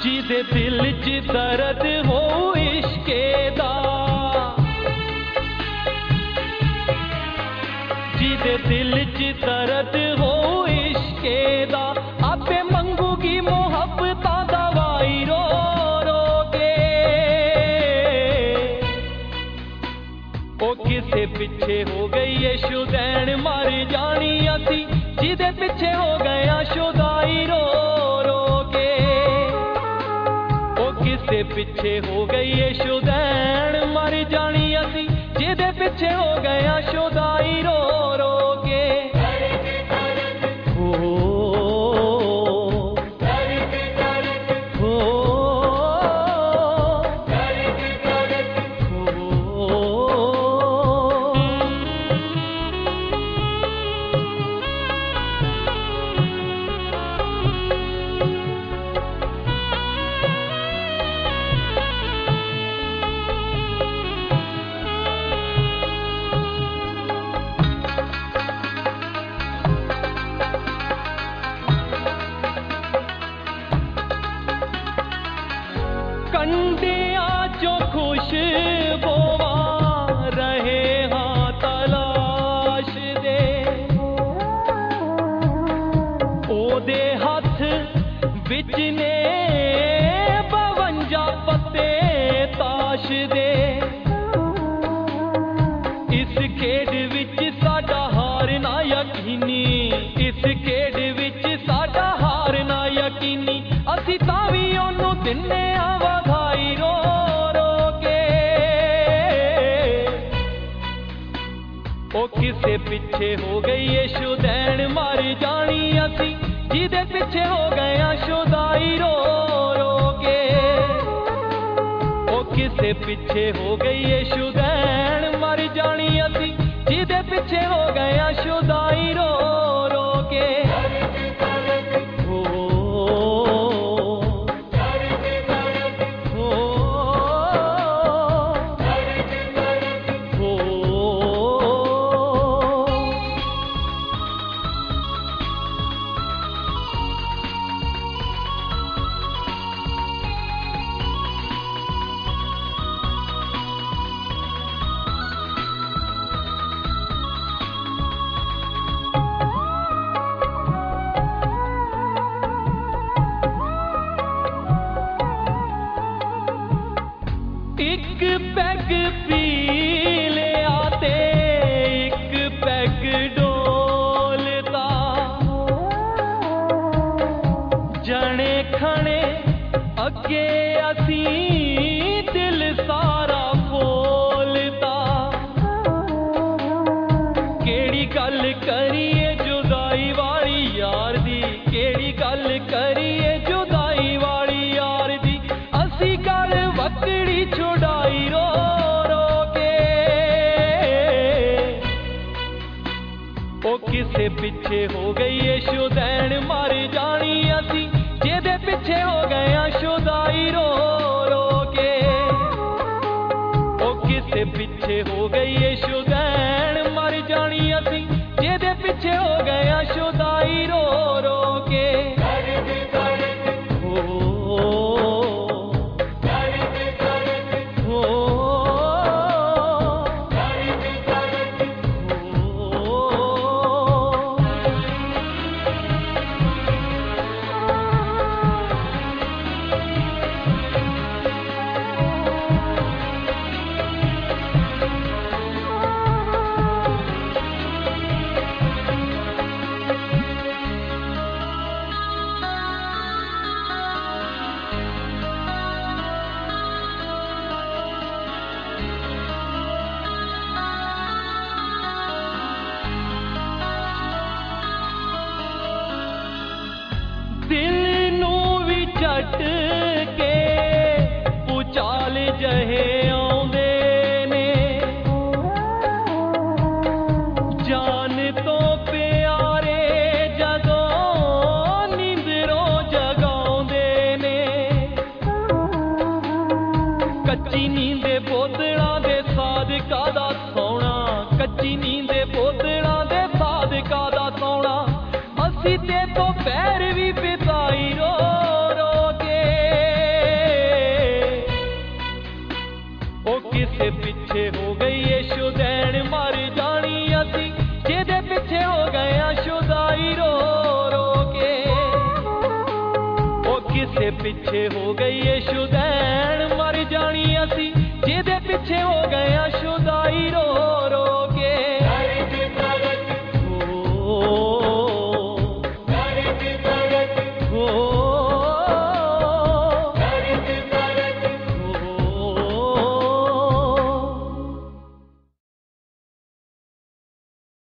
जिदे दिल च दर्द हो इश्के दा, जिदे दिल च दर्द हो इश्के दा, आपे मंगूगी मोहब्बतां दवाई रो रो के। ओ किसे पिछे हो गई है शुदैन मर जानी असी, जिदे पिछे हो गया शुदाई रो रो के। ओ किसे पिछे हो गई है शुदैन मर जानी असी, जिदे पिछे हो गया शुदाई रो रो के। कंडिया जो खुशबुआ रहे हाँ तलाश दे, ओदे हथ विच ने 52 पत्ते ताश दे। इस खेड विच साडा हार ना यकीनी, इस खेड विच साडा हार ना यकीनी, असी तां वी ओनू दिन्ने आ वधाई रो रो के। ओ किसे पिछे हो गई है शुदैन मर जानी असी, जिदे पिछे हो गया शुदाई रो रो के। ओ किसे पिछे हो गई है शुदैन मर जानी असी, जिदे पिछे हो गया शुदाई रो रो के। एक पैग पी ले आते एक पैग डोलता, जने खने अगे असी दिल सारा फोलता। केड़ी गल करिए जुदाई वाली यार दी, केड़ी गल करिए जुदाई वाली यार दी, असी गल वकड़ी छुड़ाई रो रो के। ओ किसे पिछे हो गई है शुदैन मर जानी असी, जिदे पिछे हो गया शुदाई रो रो के। ओ किसे पिछे हो गई है शुदैन मर जानी असी, जिदे पिछे हो गया शुदाई रो रो के। दिल नू भी झट के पुचाल जहे आउंदे ने, जान तो प्यारे जदों नींदरों जगाउंदे ने। कच्ची नींदे बोतलां दे सादका दा सौना, कच्ची नींदे बोतलां दे सादका दा सौना, असी ते तो पैर भी बिताई रो रो के। ਕਿਸੇ ਪਿੱਛੇ ਹੋ ਗਈ ਏ ਸ਼ੁਦੈਣ, ਮਰ ਜਾਣੀ ਅਸੀਂ ਜਿਹਦੇ ਪਿੱਛੇ ਹੋ ਗਏ ਆ ਸ਼ੁਦਾਈ ਰੋ